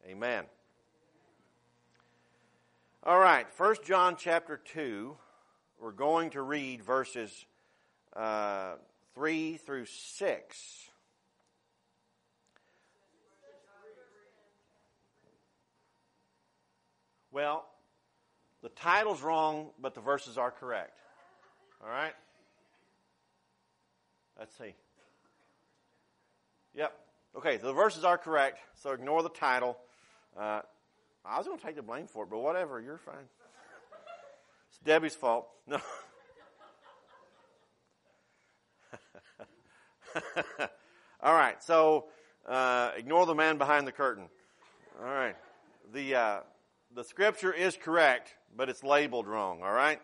Amen. All right, 1 John chapter 2, we're going to read verses 3 through 6. Well, the title's wrong, but the verses are correct. All right? Let's see. Yep. Okay, so the verses are correct, so ignore the title. I was going to take the blame for it, but whatever, you're fine. It's Debbie's fault. No. All right, so ignore the man behind the curtain. All right. The scripture is correct, but it's labeled wrong, all right?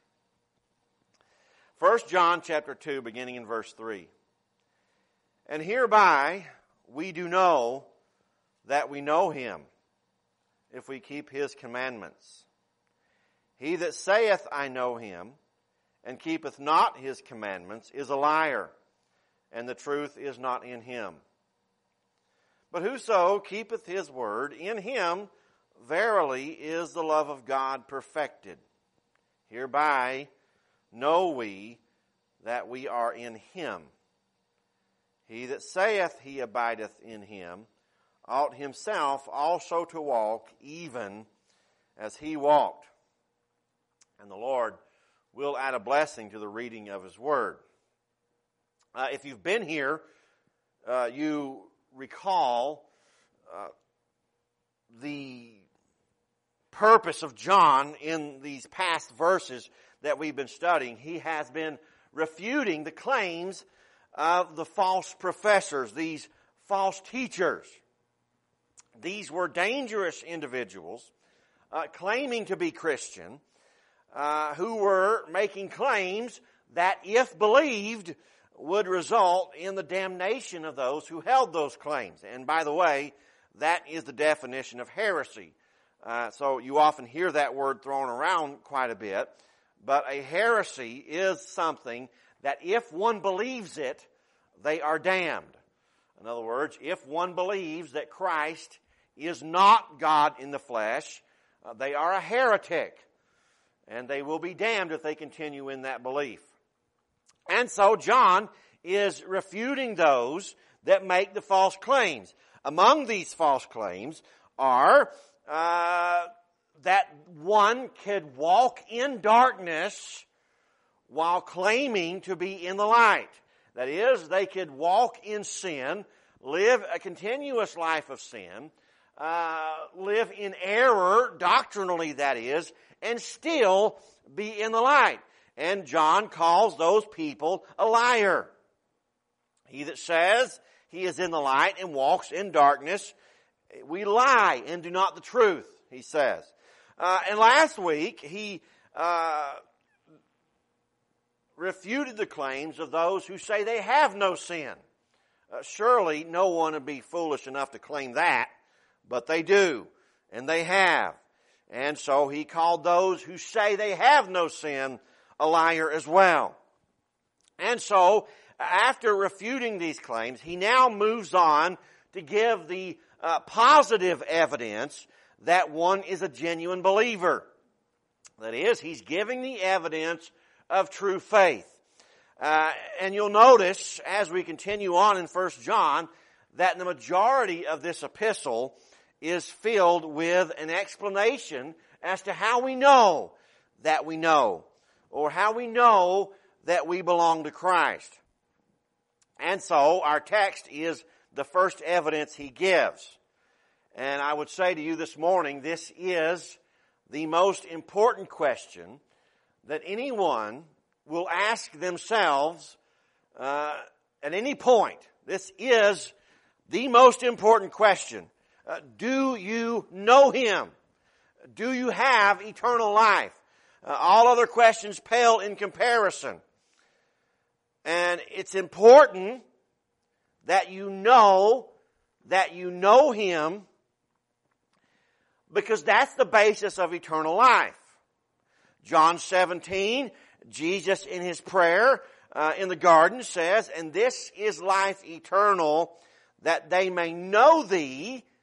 1 John chapter 2, beginning in verse 3. And hereby we do know that we know him, if we keep his commandments. He that saith, I know him, and keepeth not his commandments, is a liar, and the truth is not in him. But whoso keepeth his word, in him verily is the love of God perfected. Hereby know we that we are in him. He that saith he abideth in him ought himself also to walk even as he walked. And the Lord will add a blessing to the reading of his word. If you've been here, you recall the purpose of John in these past verses that we've been studying. He has been refuting the claims of the false professors, these false teachers. These were dangerous individuals claiming to be Christian, who were making claims that, if believed, would result in the damnation of those who held those claims. And by the way, that is the definition of heresy. So you often hear that word thrown around quite a bit. But a heresy is something that if one believes it, they are damned. In other words, if one believes that Christ is not God in the flesh, they are a heretic. And they will be damned if they continue in that belief. And so John is refuting those that make the false claims. Among these false claims are that one could walk in darkness while claiming to be in the light. That is, they could walk in sin, live a continuous life of sin, live in error, doctrinally that is, and still be in the light. And John calls those people a liar. He that says he is in the light and walks in darkness, we lie and do not the truth, he says. And last week, he refuted the claims of those who say they have no sin. Surely no one would be foolish enough to claim that, but they do, and they have. And so he called those who say they have no sin a liar as well. And so, after refuting these claims, he now moves on to give the positive evidence that one is a genuine believer. That is, he's giving the evidence of true faith. And you'll notice, as we continue on in 1 John, that the majority of this epistle is filled with an explanation as to how we know that we know, or how we know that we belong to Christ. And so, our text is the first evidence he gives. And I would say to you this morning, this is the most important question that anyone will ask themselves at any point. This is the most important question. Do you know him? Do you have eternal life? All other questions pale in comparison. And it's important that you know him, because that's the basis of eternal life. John 17, Jesus in his prayer in the garden says, and this is life eternal, that they may know thee,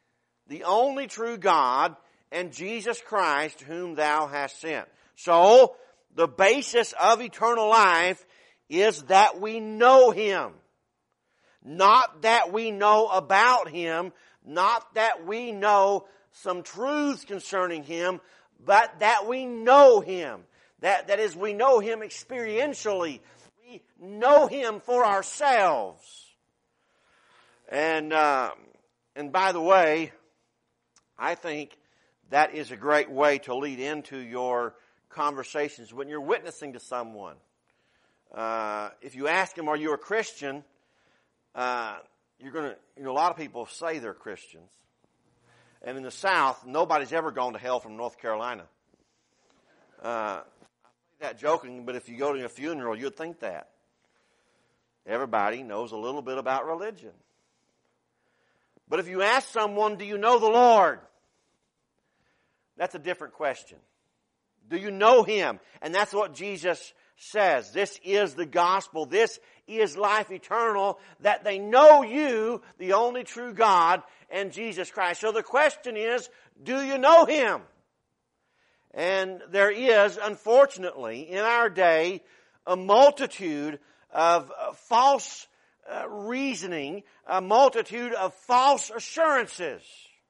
the only true God, and Jesus Christ, whom thou hast sent. So, the basis of eternal life is that we know Him. Not that we know about Him, not that we know some truths concerning Him, but that we know Him. That is, we know Him experientially. We know Him for ourselves. And by the way, I think that is a great way to lead into your conversations when you're witnessing to someone. If you ask them, "Are you a Christian?" You're going to. A lot of people say they're Christians, and in the South, nobody's ever gone to hell from North Carolina. I say that joking, but if you go to a funeral, you'd think that. Everybody knows a little bit about religion. But if you ask someone, "Do you know the Lord?" That's a different question. Do you know Him? And that's what Jesus says. This is the gospel. This is life eternal, that they know you, the only true God, and Jesus Christ. So the question is, do you know Him? And there is, unfortunately, in our day, a multitude of false reasoning, a multitude of false assurances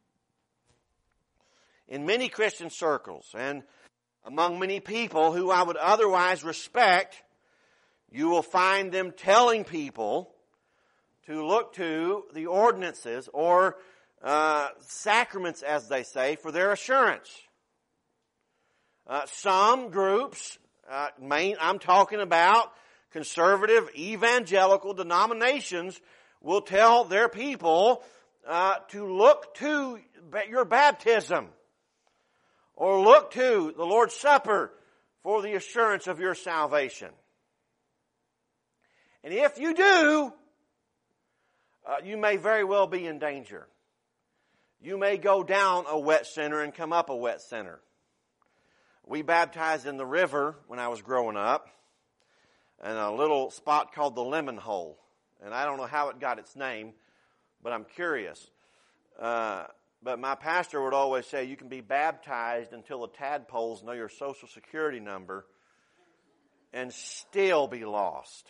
in many Christian circles and among many people who I would otherwise respect. You will find them telling people to look to the ordinances or sacraments, as they say, for their assurance. Some groups, I'm talking about conservative evangelical denominations, will tell their people to look to your baptism or look to the Lord's Supper for the assurance of your salvation. And if you do, you may very well be in danger. You may go down a wet sinner and come up a wet sinner. We baptized in the river when I was growing up, in a little spot called the Lemon Hole. And I don't know how it got its name, but I'm curious. But my pastor would always say, you can be baptized until the tadpoles know your social security number and still be lost.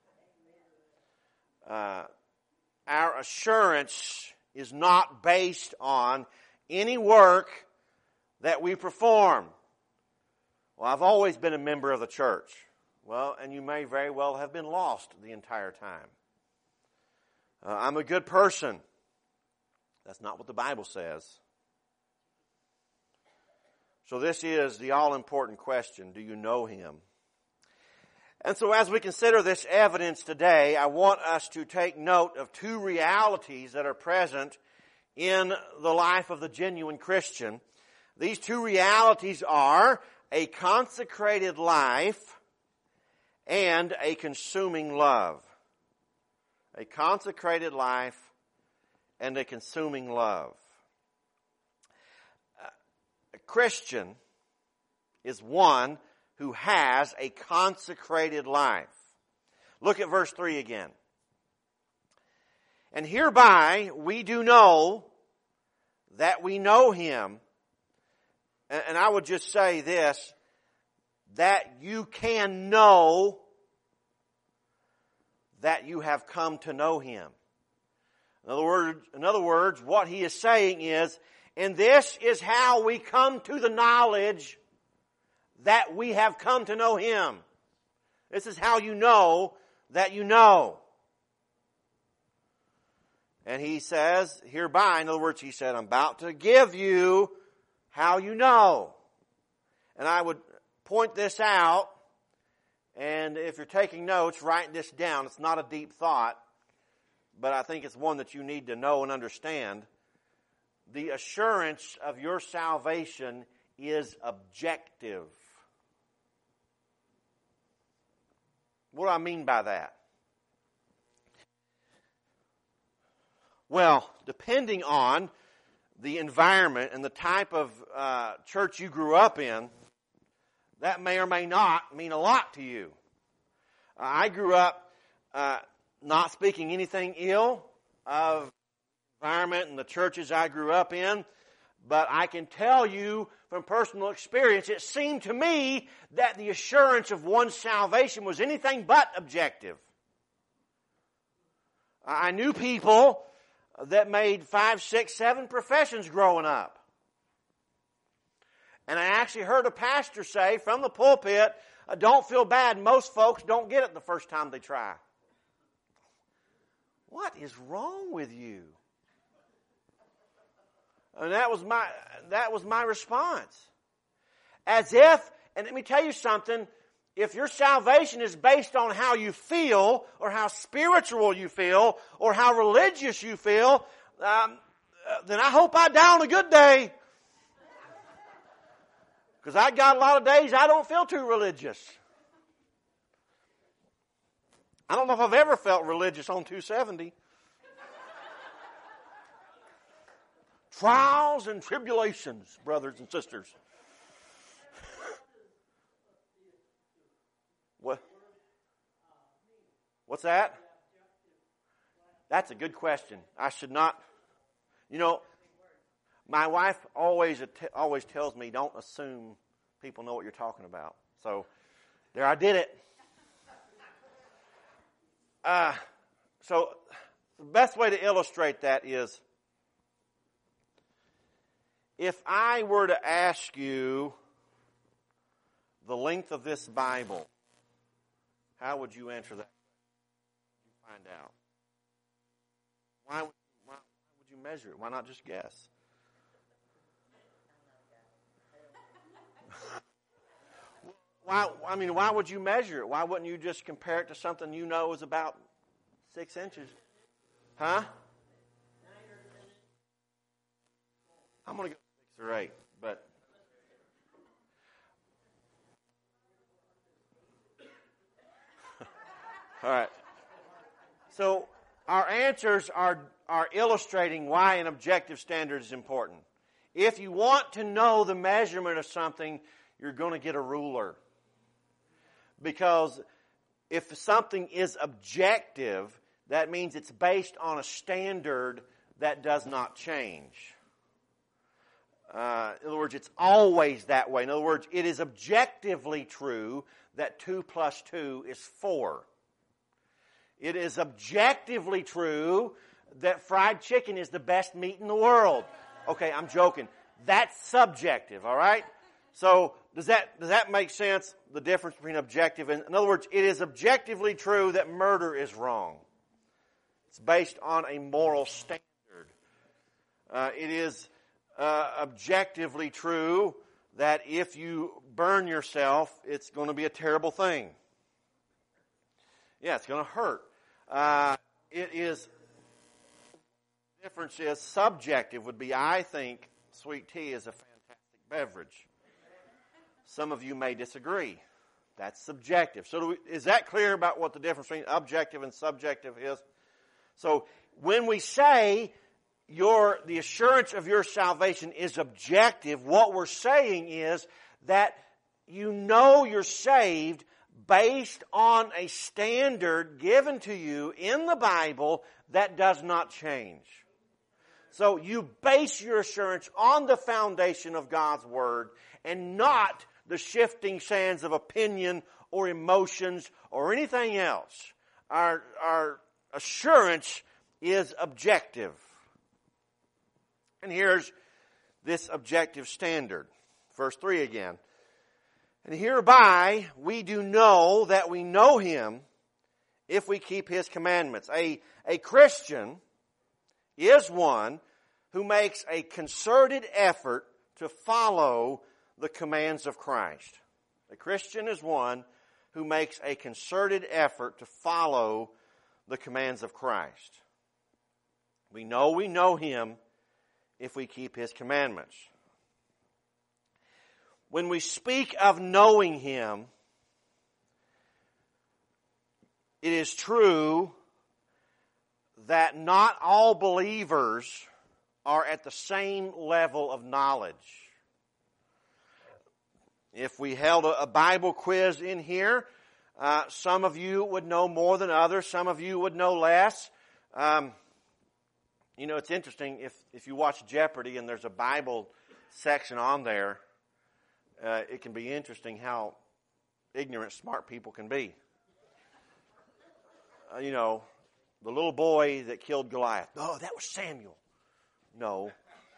Our assurance is not based on any work that we perform. Well, I've always been a member of the church. Well, and you may very well have been lost the entire time. I'm a good person. That's not what the Bible says. So this is the all-important question. Do you know Him? And so as we consider this evidence today, I want us to take note of two realities that are present in the life of the genuine Christian. These two realities are a consecrated life and a consuming love. A consecrated life and a consuming love. A Christian is one who has a consecrated life. Look at verse 3 again. And hereby we do know that we know Him. And I would just say this, that you can know that you have come to know Him. In other words, what he is saying is, and this is how we come to the knowledge that we have come to know Him. This is how you know that you know. And he says, hereby, in other words, he said, I'm about to give you how you know. And I would point this out, and if you're taking notes, write this down. It's not a deep thought, but I think it's one that you need to know and understand. The assurance of your salvation is objective. What do I mean by that? Well, depending on the environment and the type of church you grew up in, that may or may not mean a lot to you. I grew up not speaking anything ill of environment and the churches I grew up in, but I can tell you from personal experience, it seemed to me that the assurance of one's salvation was anything but objective. I knew people that made 5, 6, 7 professions growing up. And I actually heard a pastor say from the pulpit, don't feel bad, most folks don't get it the first time they try. What is wrong with you? And that was my response. As if, and let me tell you something, if your salvation is based on how you feel, or how spiritual you feel, or how religious you feel, then I hope I die on a good day. Because I got a lot of days I don't feel too religious. I don't know if I've ever felt religious on 270. Trials and tribulations, brothers and sisters. What? What's that? That's a good question. I should not. My wife always tells me, don't assume people know what you're talking about. So, there I did it. So, the best way to illustrate that is, if I were to ask you the length of this Bible, how would you answer that? Find out. Why would you measure it? Why not just guess? Why would you measure it? Why wouldn't you just compare it to something you know is about 6 inches? Huh? I'm going to go 6 or 8, but all right. So our answers are illustrating why an objective standard is important. If you want to know the measurement of something, you're going to get a ruler. Because if something is objective, that means it's based on a standard that does not change. In other words, it's always that way. In other words, it is objectively true that 2 plus 2 is 4. It is objectively true that fried chicken is the best meat in the world. Okay, I'm joking. That's subjective, all right? So, does that make sense? The difference between objective and, in other words, it is objectively true that murder is wrong. It's based on a moral standard. It is objectively true that if you burn yourself, it's going to be a terrible thing. Yeah, it's going to hurt. It is, the difference is subjective would be, I think sweet tea is a fantastic beverage. Some of you may disagree. That's subjective. So is that clear about what the difference between objective and subjective is? So when we say the assurance of your salvation is objective, what we're saying is that you know you're saved based on a standard given to you in the Bible that does not change. So you base your assurance on the foundation of God's Word and not the shifting sands of opinion or emotions or anything else. Our assurance is objective. And here's this objective standard. Verse 3 again. And hereby we do know that we know Him if we keep His commandments. A Christian is one who makes a concerted effort to follow the commands of Christ. A Christian is one who makes a concerted effort to follow the commands of Christ. We know Him if we keep His commandments. When we speak of knowing Him, it is true that not all believers are at the same level of knowledge. If we held a Bible quiz in here, some of you would know more than others. Some of you would know less. You know, it's interesting, if you watch Jeopardy and there's a Bible section on there, it can be interesting how ignorant smart people can be. You know, the little boy that killed Goliath. Oh, that was Samuel. No.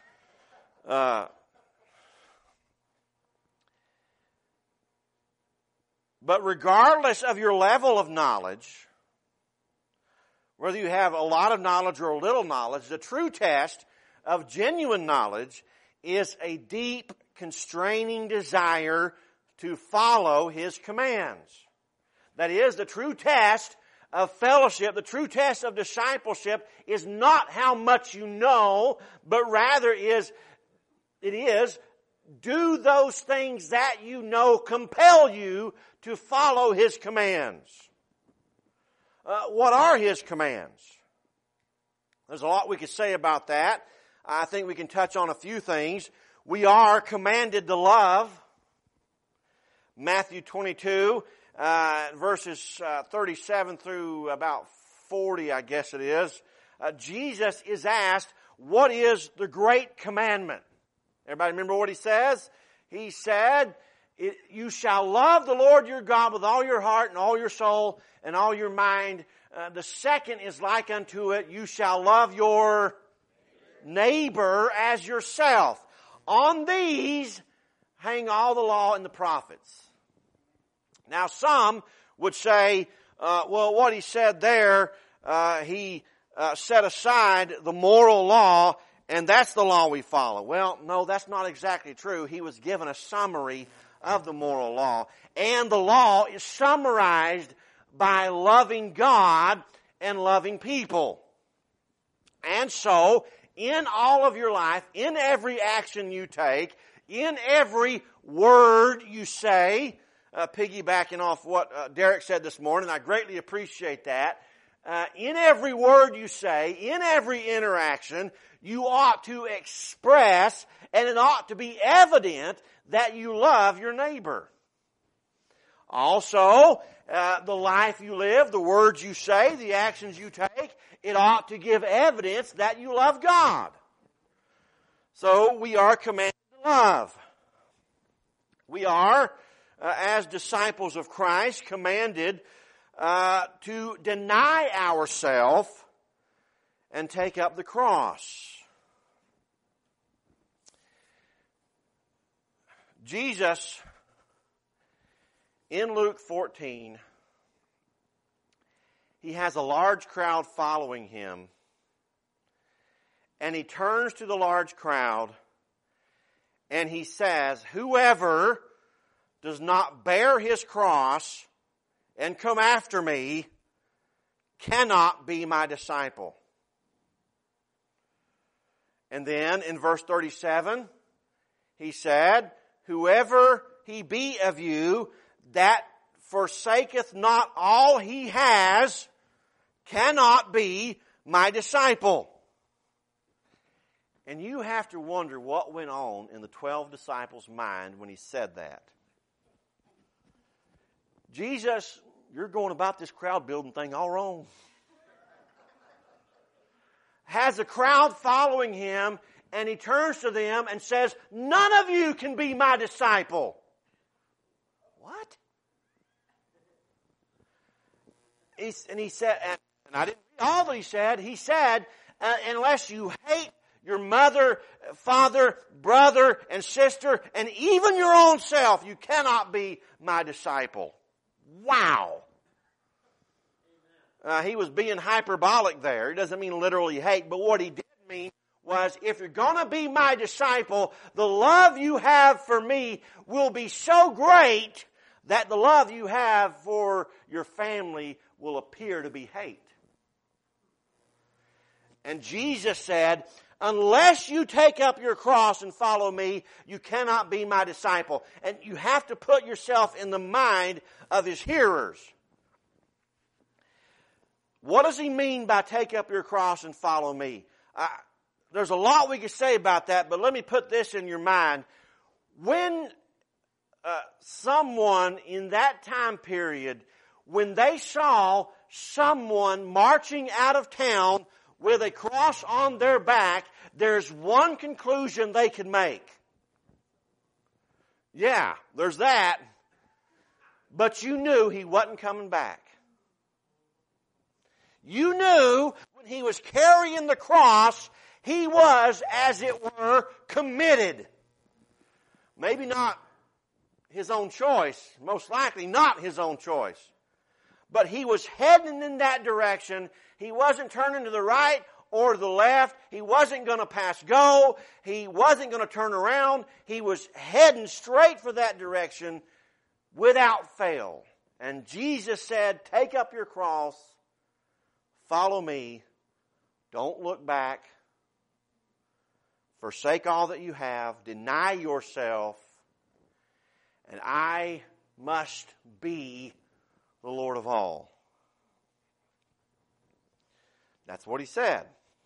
But regardless of your level of knowledge, whether you have a lot of knowledge or a little knowledge, the true test of genuine knowledge is a deep, constraining desire to follow His commands. That is, the true test of fellowship, the true test of discipleship is not how much you know, but rather it is, do those things that you know compel you to follow His commands? What are His commands? There's a lot we could say about that. I think we can touch on a few things. We are commanded to love. Matthew 22, verses 37 through about 40, I guess it is. Jesus is asked, what is the great commandment? Everybody remember what He says? He said, you shall love the Lord your God with all your heart and all your soul and all your mind. The second is like unto it, you shall love your neighbor as yourself. On these hang all the law and the prophets. Now some would say, well, what He said there, He set aside the moral law, and that's the law we follow. Well, no, that's not exactly true. He was given a summary of the moral law. And the law is summarized by loving God and loving people. And so, in all of your life, in every action you take, in every word you say, piggybacking off what Derek said this morning, I greatly appreciate that. In every word you say, in every interaction, you ought to express, and it ought to be evident that you love your neighbor. Also, the life you live, the words you say, the actions you take, it ought to give evidence that you love God. So we are commanded to love. We are, as disciples of Christ, commanded to deny ourselves and take up the cross. Jesus, in Luke 14, He has a large crowd following Him, and He turns to the large crowd and He says, whoever does not bear his cross and come after me cannot be my disciple. And then in verse 37, He said, whoever he be of you that forsaketh not all he has cannot be my disciple. And you have to wonder what went on in the 12 disciples' mind when He said that. Jesus, you're going about this crowd building thing all wrong. Has a crowd following Him, and He turns to them and says, none of you can be my disciple. What? He said, and I didn't read all that He said. He said, unless you hate your mother, father, brother, and sister, and even your own self, you cannot be my disciple. Wow. He was being hyperbolic there. He doesn't mean literally hate, but what he did mean was, if you're going to be my disciple, the love you have for me will be so great that the love you have for your family will appear to be hate. And Jesus said, unless you take up your cross and follow me, you cannot be my disciple. And you have to put yourself in the mind of His hearers. What does He mean by take up your cross and follow me? There's a lot we could say about that, but let me put this in your mind. When someone in that time period, when they saw someone marching out of town with a cross on their back, there's one conclusion they can make. Yeah, there's that. But you knew He wasn't coming back. You knew when He was carrying the cross, He was, as it were, committed. Maybe not His own choice, most likely not His own choice. But He was heading in that direction. He wasn't turning to the right or to the left. He wasn't going to pass go. He wasn't going to turn around. He was heading straight for that direction without fail. And Jesus said, take up your cross, follow me, don't look back, forsake all that you have, deny yourself, and I must be the Lord of all. That's what He said.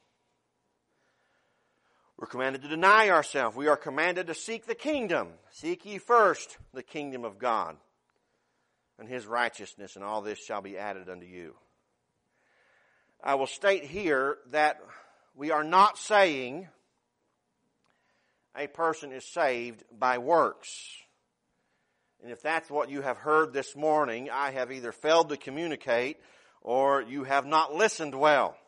We're commanded to deny ourselves. We are commanded to seek the kingdom. Seek ye first the kingdom of God and His righteousness, and all this shall be added unto you. I will state here that we are not saying a person is saved by works. And if that's what you have heard this morning, I have either failed to communicate or you have not listened well.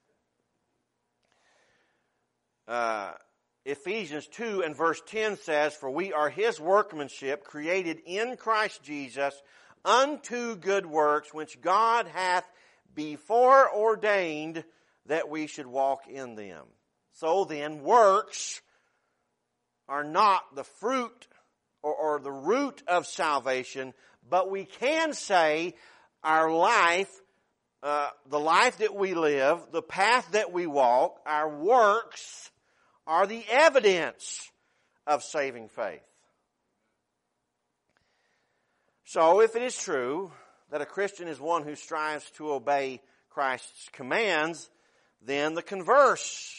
Ephesians 2 and verse 10 says, for we are His workmanship, created in Christ Jesus, unto good works, which God hath before ordained that we should walk in them. So then, works are not the fruit or the root of salvation, but we can say our life, the life that we live, the path that we walk, our works are the evidence of saving faith. So if it is true that a Christian is one who strives to obey Christ's commands, then the converse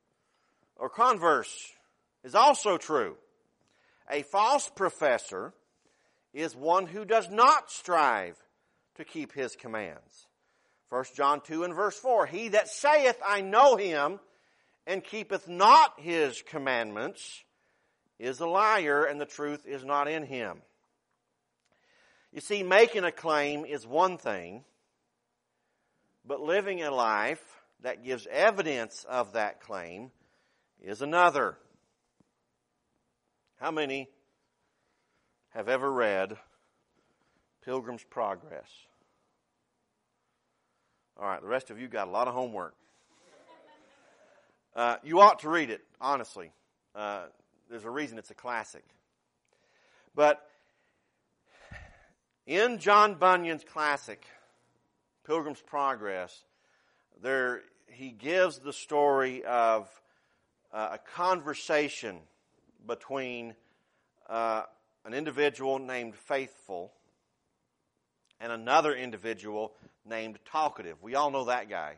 is also true. A false professor is one who does not strive to keep His commands. 1 John 2 and verse 4, he that saith, I know Him, and keepeth not His commandments, is a liar, and the truth is not in him. You see, making a claim is one thing, but living a life that gives evidence of that claim is another. How many have ever read Pilgrim's Progress? All right, the rest of you got a lot of homework. You ought to read it, honestly. There's a reason it's a classic. But in John Bunyan's classic, Pilgrim's Progress, he gives the story of a conversation between an individual named Faithful and another individual named Talkative. We all know that guy.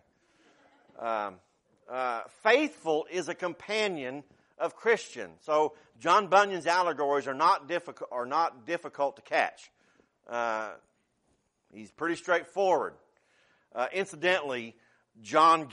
Faithful is a companion of Christian. So John Bunyan's allegories are not difficult to catch. He's pretty straightforward. Incidentally, John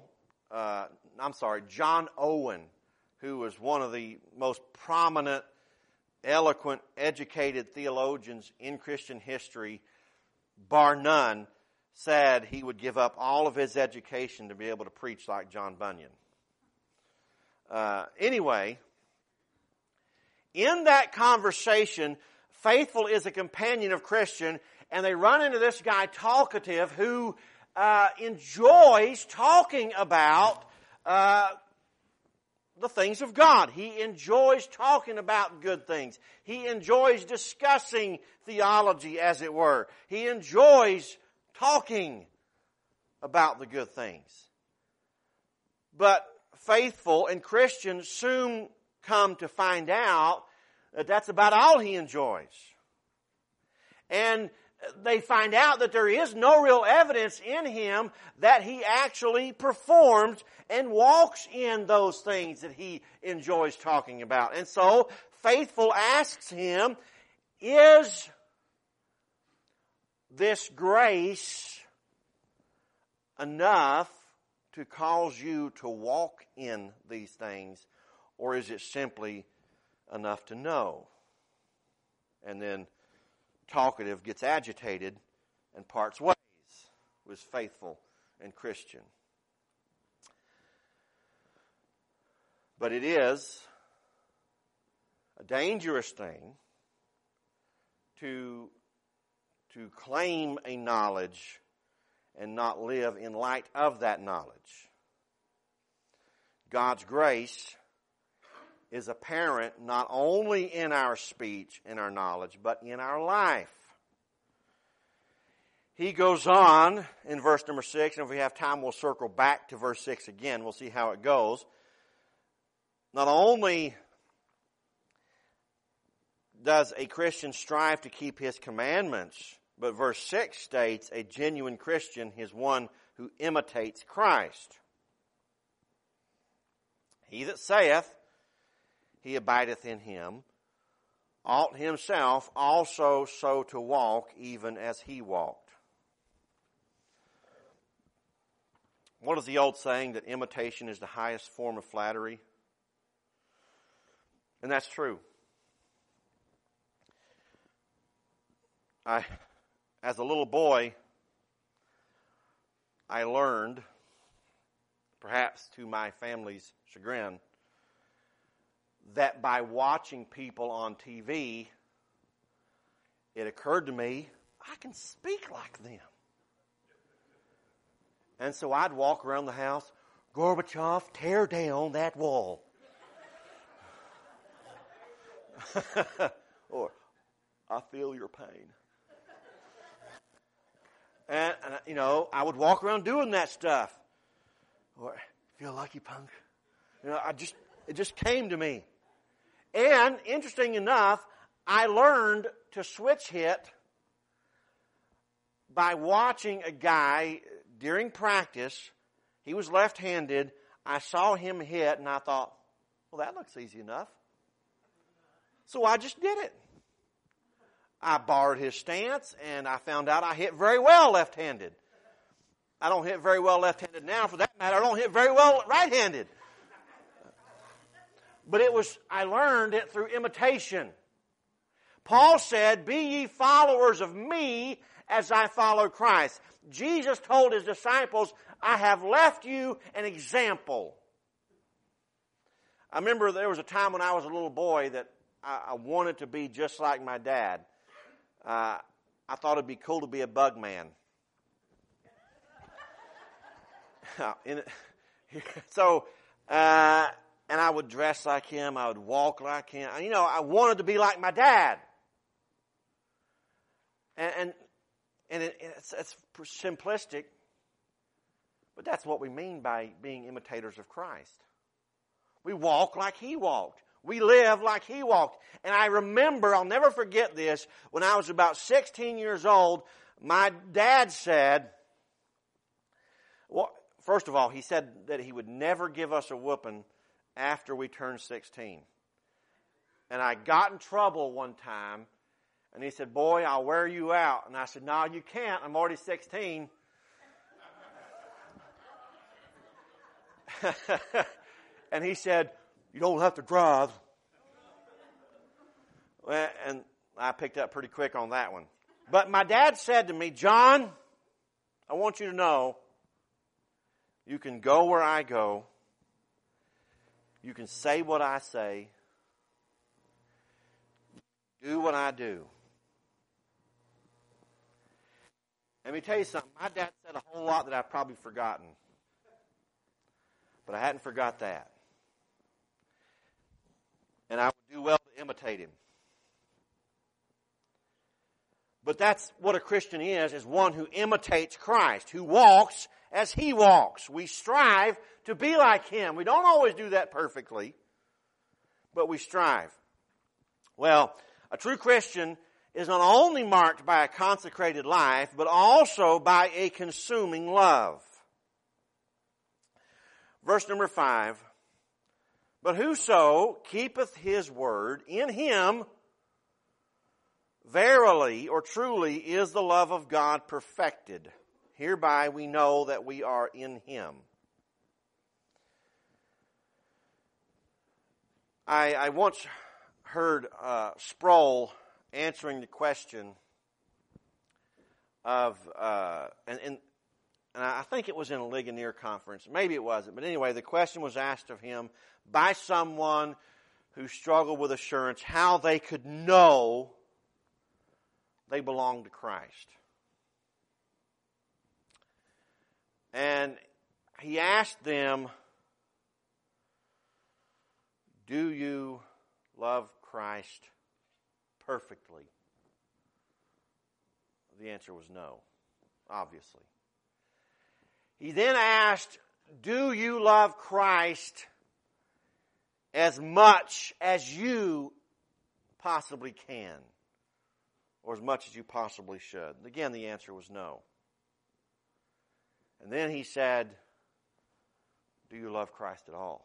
Owen, who was one of the most prominent, eloquent, educated theologians in Christian history, bar none, said he would give up all of his education to be able to preach like John Bunyan. Anyway, in that conversation, Faithful is a companion of Christian, and they run into this guy, Talkative, who enjoys talking about the things of God. He enjoys talking about good things. He enjoys discussing theology, as it were. He enjoys talking about the good things. But Faithful and Christians soon come to find out that that's about all he enjoys. And they find out that there is no real evidence in him that he actually performs and walks in those things that he enjoys talking about. And so Faithful asks him, is this grace enough to cause you to walk in these things, or is it simply enough to know? And then talkative gets agitated and parts ways with faithful and Christian. But it is a dangerous thing to claim a knowledge and not live in light of that knowledge. God's grace is apparent not only in our speech and our knowledge, but in our life. He goes on in verse number 6, and if we have time, we'll circle back to verse 6 again. We'll see how it goes. Not only does a Christian strive to keep his commandments, but verse 6 states, a genuine Christian is one who imitates Christ. He that saith, he abideth in him, ought himself also so to walk, even as he walked. What is the old saying that imitation is the highest form of flattery? And that's true. As a little boy, I learned, perhaps to my family's chagrin, that by watching people on TV, it occurred to me, I can speak like them. And so I'd walk around the house, Gorbachev, tear down that wall. Or, I feel your pain. And, I would walk around doing that stuff. Or, feel lucky, punk. It just came to me. And, interesting enough, I learned to switch hit by watching a guy during practice. He was left-handed. I saw him hit, and I thought, well, that looks easy enough. So I just did it. I borrowed his stance, and I found out I hit very well left-handed. I don't hit very well left-handed now. For that matter, I don't hit very well right-handed. But I learned it through imitation. Paul said, be ye followers of me as I follow Christ. Jesus told his disciples, I have left you an example. I remember there was a time when I was a little boy that I wanted to be just like my dad. I thought it'd be cool to be a bug man. And I would dress like him. I would walk like him. I wanted to be like my dad. And it's simplistic, but that's what we mean by being imitators of Christ. We walk like he walked. We live like he walked. And I remember, I'll never forget this, when I was about 16 years old, my dad said, well, first of all, he said that he would never give us a whooping after we turned 16. And I got in trouble one time, and he said, boy, I'll wear you out. And I said, no, you can't. I'm already 16. And he said, you don't have to drive. Well, and I picked up pretty quick on that one. But my dad said to me, John, I want you to know, you can go where I go. You can say what I say. Do what I do. Let me tell you something. My dad said a whole lot that I've probably forgotten. But I hadn't forgot that. And I would do well to imitate him. But that's what a Christian is one who imitates Christ, who walks as he walks. We strive to be like him. We don't always do that perfectly, but we strive. Well, a true Christian is not only marked by a consecrated life, but also by a consuming love. Verse number 5. But whoso keepeth his word, in him verily or truly is the love of God perfected. Hereby we know that we are in him. I once heard Sproul answering the question of, and I think it was in a Ligonier conference. Maybe it wasn't. But anyway, the question was asked of him by someone who struggled with assurance, how they could know they belong to Christ. And he asked them, do you love Christ perfectly? The answer was no, obviously. He then asked, do you love Christ as much as you possibly can? Or as much as you possibly should? Again, the answer was no. And then he said, do you love Christ at all?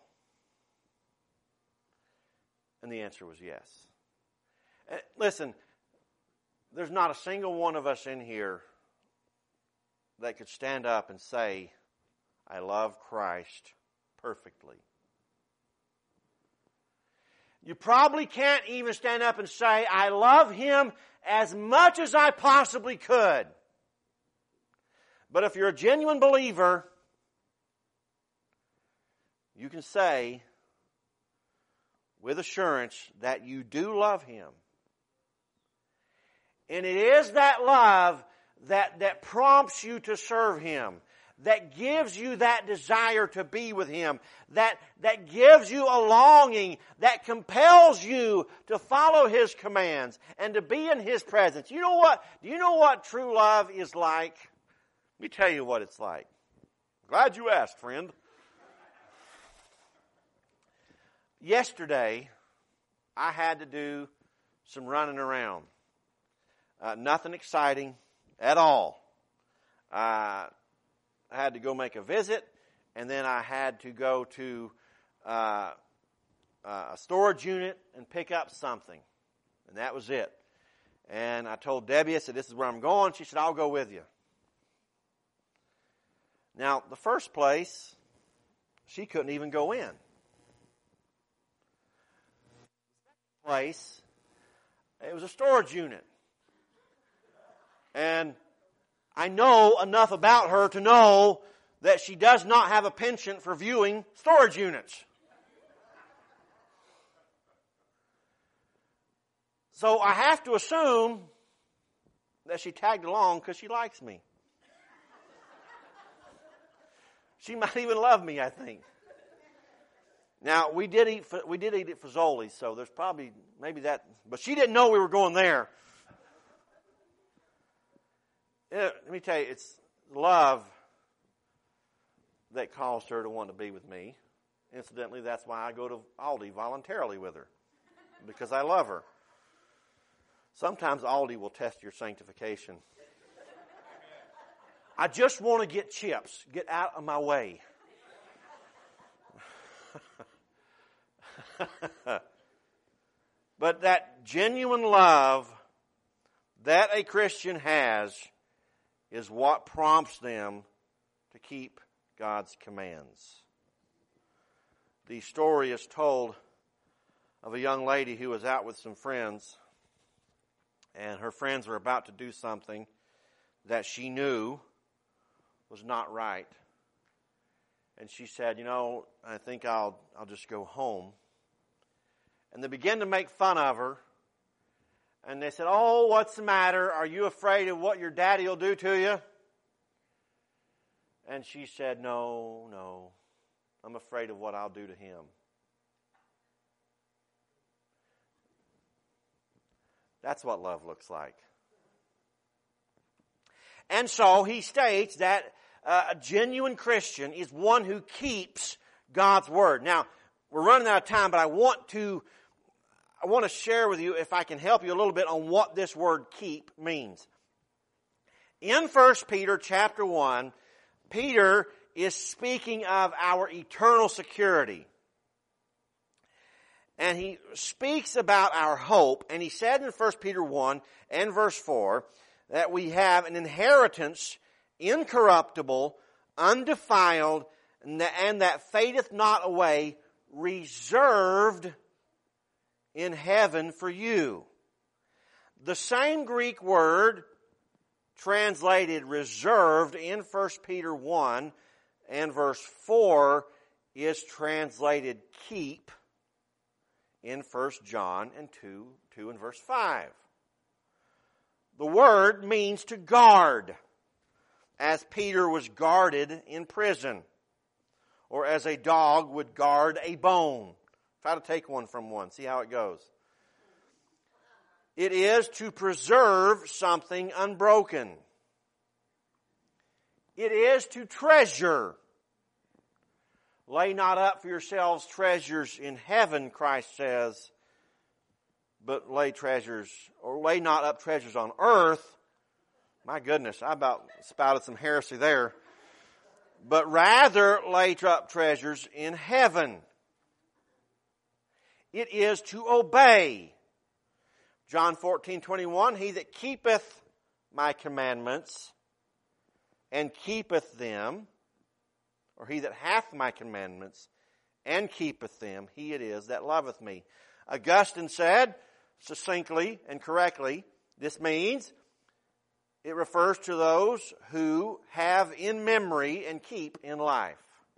And the answer was yes. Listen, there's not a single one of us in here that could stand up and say, I love Christ perfectly. You probably can't even stand up and say, I love Him as much as I possibly could. But if you're a genuine believer, you can say with assurance that you do love Him. And it is that love that prompts you to serve Him, that gives you that desire to be with Him, that gives you a longing, that compels you to follow His commands and to be in His presence. You know what? Do you know what true love is like? Let me tell you what it's like. Glad you asked, friend. Yesterday, I had to do some running around. Nothing exciting at all. I had to go make a visit, and then I had to go to a storage unit and pick up something. And that was it. And I told Debbie, I said, this is where I'm going. She said, I'll go with you. Now, the first place, she couldn't even go in. Place, it was a storage unit. And I know enough about her to know that she does not have a penchant for viewing storage units. So I have to assume that she tagged along because she likes me. She might even love me, I think. Now, we did eat at Fazoli's, so there's probably, maybe that, but she didn't know we were going there. Let me tell you, it's love that caused her to want to be with me. Incidentally, that's why I go to Aldi voluntarily with her, because I love her. Sometimes Aldi will test your sanctification. I just want to get chips. Get out of my way. But that genuine love that a Christian has is what prompts them to keep God's commands. The story is told of a young lady who was out with some friends, and her friends were about to do something that she knew was not right. And she said, I think I'll just go home. And they began to make fun of her. And they said, oh, what's the matter? Are you afraid of what your daddy will do to you? And she said, no, I'm afraid of what I'll do to him. That's what love looks like. And so he states that a genuine Christian is one who keeps God's word. Now, we're running out of time, but I want to share with you, if I can help you a little bit, on what this word keep means. In 1 Peter chapter 1, Peter is speaking of our eternal security. And he speaks about our hope, and he said in 1 Peter 1 and verse 4 that we have an inheritance incorruptible, undefiled, and that fadeth not away, reserved in heaven for you. The same Greek word translated reserved in 1 Peter 1 and verse 4 is translated keep in 1 John and 2 and verse 5. The word means to guard, as Peter was guarded in prison, or as a dog would guard a bone. Try to take one from one, see how it goes. It is to preserve something unbroken. It is to treasure. Lay not up for yourselves treasures in heaven, Christ says, but lay not up treasures on earth. My goodness, I about spouted some heresy there. But rather lay up treasures in heaven. It is to obey. John 14:21, he that keepeth my commandments and keepeth them, or he that hath my commandments and keepeth them, he it is that loveth me. Augustine said, succinctly and correctly, this means it refers to those who have in memory and keep in life.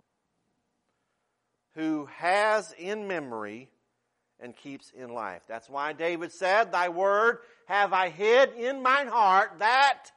Who has in memory and keeps in life. That's why David said, thy word have I hid in mine heart that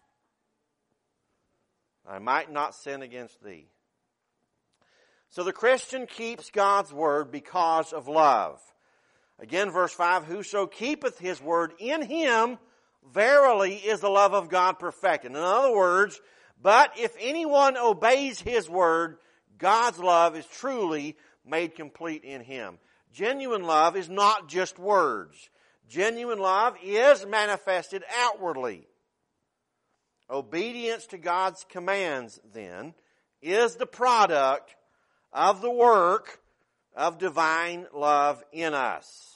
I might not sin against thee. So the Christian keeps God's word because of love. Again, verse 5, whoso keepeth his word in him, verily is the love of God perfected. In other words, but if anyone obeys his word, God's love is truly made complete in him. Genuine love is not just words. Genuine love is manifested outwardly. Obedience to God's commands, then, is the product of the work of divine love in us.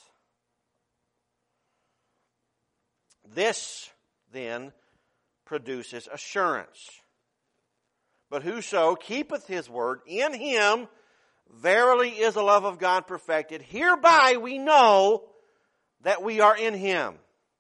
This, then, produces assurance. But whoso keepeth his word, in him verily is the love of God perfected. Hereby we know that we are in him.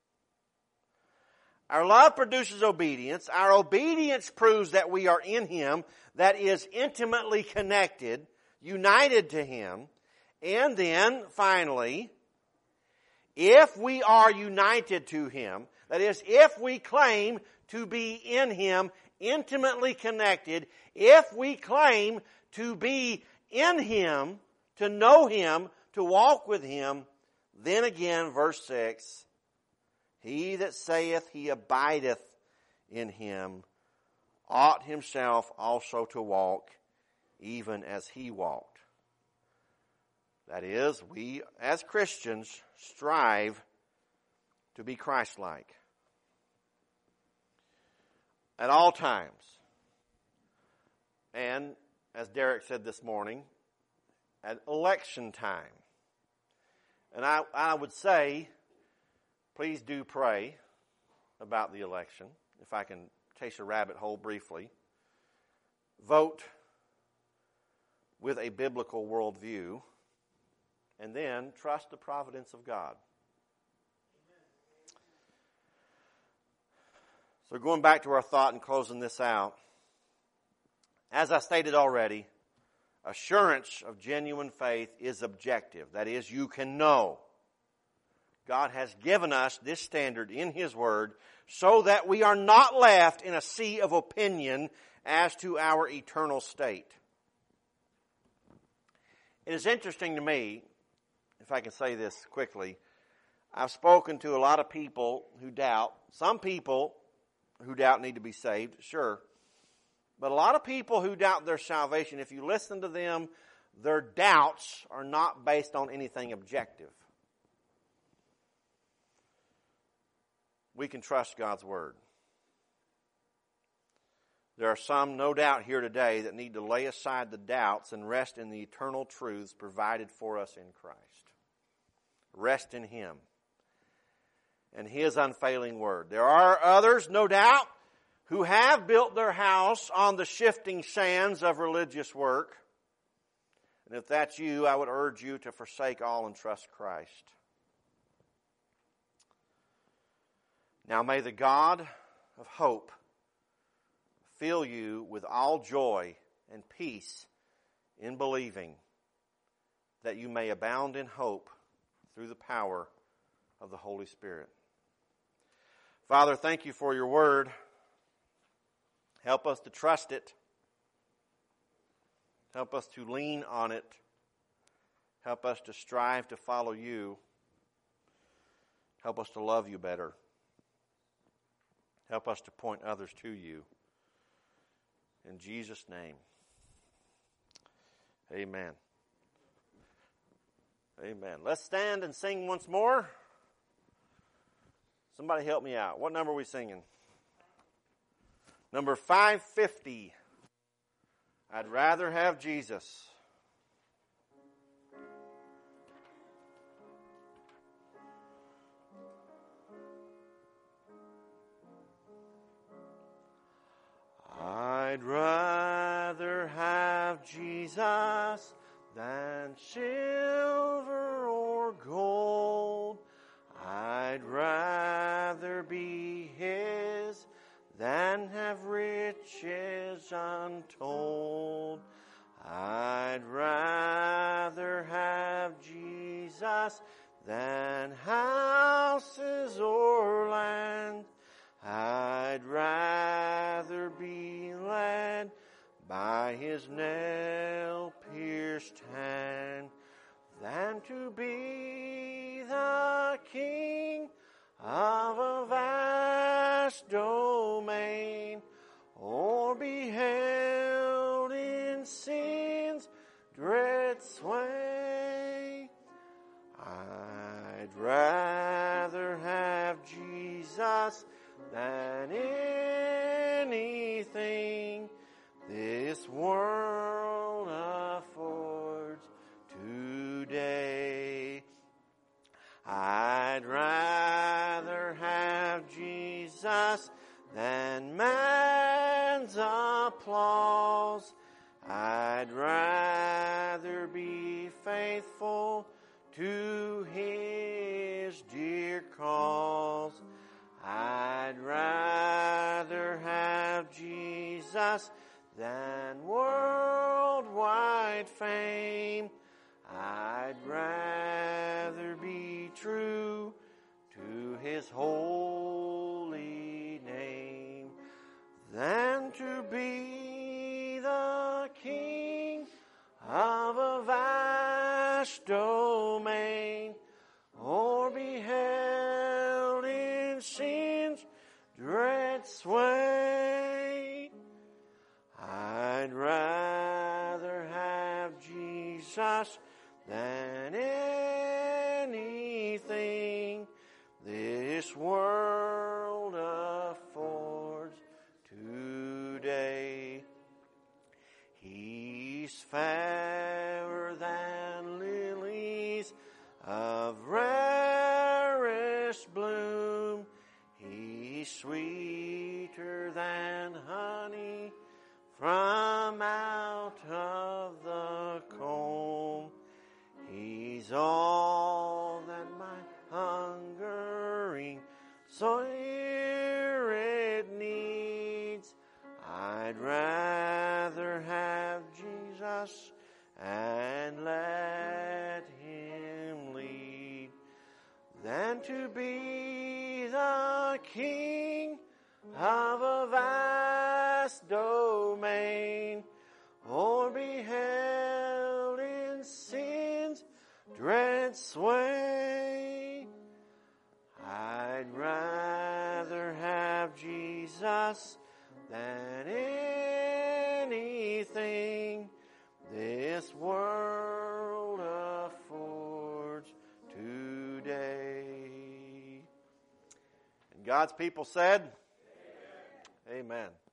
Our love produces obedience. Our obedience proves that we are in him, that is intimately connected, united to him. And then, finally, if we are united to him, that is, if we claim to be in him, intimately connected, if we claim to be in him, to know him, to walk with him, then again, verse 6, he that saith he abideth in him ought himself also to walk even as he walked. That is, we as Christians strive to be Christ-like at all times. And as Derek said this morning, at election time. And I would say, please do pray about the election, if I can chase a rabbit hole briefly. Vote with a biblical worldview, and then trust the providence of God. So going back to our thought and closing this out, as I stated already, assurance of genuine faith is objective. That is, you can know. God has given us this standard in his word so that we are not left in a sea of opinion as to our eternal state. It is interesting to me, if I can say this quickly, I've spoken to a lot of people who doubt. Some people who doubt need to be saved, sure. But a lot of people who doubt their salvation, if you listen to them, their doubts are not based on anything objective. We can trust God's word. There are some, no doubt, here today that need to lay aside the doubts and rest in the eternal truths provided for us in Christ. Rest in him and his unfailing word. There are others, no doubt, who have built their house on the shifting sands of religious work. And if that's you, I would urge you to forsake all and trust Christ. Now may the God of hope fill you with all joy and peace in believing, that you may abound in hope through the power of the Holy Spirit. Father, thank you for your word. Help us to trust it. Help us to lean on it. Help us to strive to follow you. Help us to love you better. Help us to point others to you. In Jesus' name, amen. Amen. Let's stand and sing once more. Somebody help me out. What number are we singing? Number 550. I'd rather have Jesus. I'd rather have Jesus than silver or gold. I'd rather be His than have riches untold. I'd rather have Jesus than houses or land. I'd rather be led by His nail-pierced hand than to be the king of a vast domain, or be held in sin's dread sway. I'd rather have Jesus than anything this world affords today. I'd rather have Jesus than man's applause. I'd rather be faithful to His dear cause. I'd rather have Jesus than worldwide fame. I'd rather be true to His holy name than to be the king of a vast domain, or be held in sin's dread sway. I'd rather have Jesus than anything this world affords today. He's fairer than lilies of rarest bloom. He's sweeter than honey from out of the comb. He's all that my hungering spirit needs. I'd rather have Jesus and let Him lead than to be the king of a vast domain, or be held in sin's dread sway. I'd rather have Jesus than anything this world affords today. And God's people said, Amen. Amen.